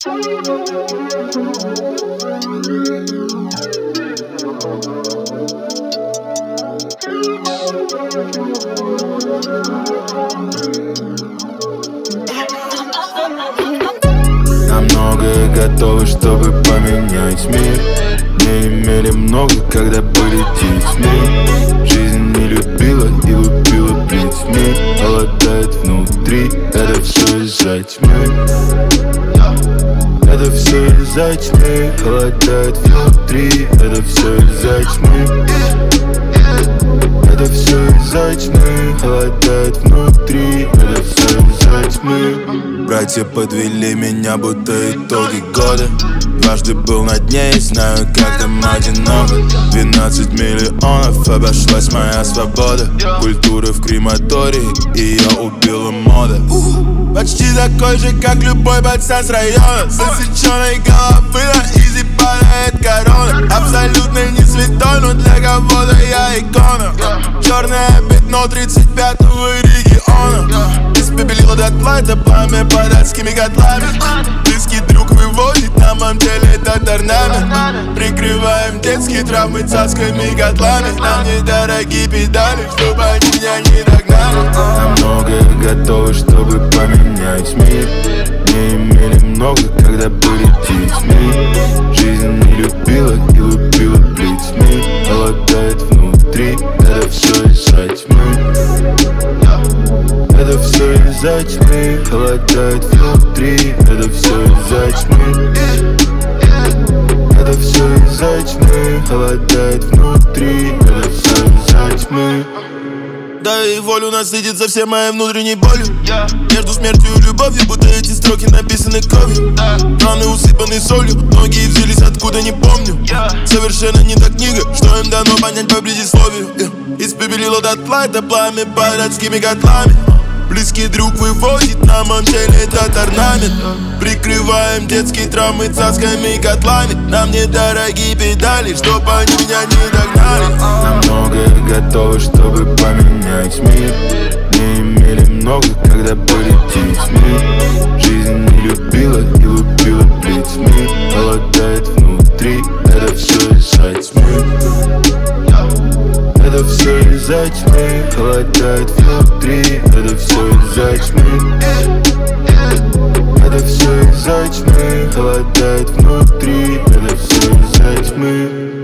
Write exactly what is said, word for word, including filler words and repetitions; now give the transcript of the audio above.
На многое готовы, чтобы поменять мир. Не имели много, когда были детьми. Жизнь не любила и лупила плетьми. Холодает внутри, это все из-за тьмы. Это все из-за тьмы. Холодает внутри, это все из-за тьмы. Это все из-за тьмы. Холодает внутри, это все из-за тьмы. Братья подвели меня, будто итоги года. Дважды был на дне и знаю, как там одиноко. Двенадцать миллионов обошлась моя свобода. Культура в крематории, ее убила мода. Почти такой же, как любой пацан с района. С отсеченной головы на изи падает корона. Абсолютно не святой, но для кого-то я икона. Черное пятно тридцать пятого региона. Испепелило дотла, это пламя под адскими котлами. Близкий друг выводит, на моем теле этот орнамент. Прикрываем детские травмы цацками котлами. Нам недорогие педали, чтобы они меня не догнали. На многое готовы, чтобы поменять мир. Не имели много, когда были детьми. Жизнь не любила и лупила плетьми. Холодает внутри, это все из-за тьмы. Это все из-за тьмы. Холодает внутри, это все из-за тьмы. Это все из-за тьмы. Холодает внутри, это все из-за тьмы. Дай волю насытиться всей моей внутренней болью. Между смертью и любовью, будто эти строки написаны кровью. Раны усыпаны солью, многие взялись откуда не помню. Совершенно не та книга, что им дано понять по предисловию. Испепелило дотла, это пламя под адскими котлами. Близкий друг выводит, на моем теле этот орнамент. Прикрываем детские травмы цацками и котлами. Нам недорогие педали, чтоб они меня не догнали. На многое готовы, чтобы поменять мир. Не имели много, когда были детьми. Жизнь не любила и лупила плетьми. Холодает внутри, это все из-за тьмы. Это все из-за тьмы. Холодает внутри, это все из-за тьмы. Это все из-за тьмы. Холодает внутри, это все из-за тьмы.